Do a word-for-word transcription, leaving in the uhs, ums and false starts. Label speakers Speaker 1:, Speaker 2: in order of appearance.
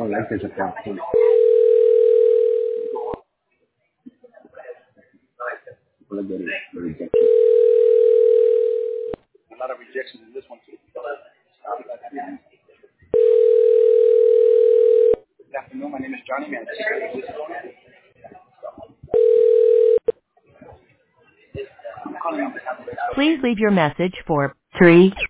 Speaker 1: don't like this approach. People are getting the rejection. A lot of rejections in this one too. Good afternoon. My name is Johnny. Man, I'm calling on behalf of.
Speaker 2: Please leave your message for three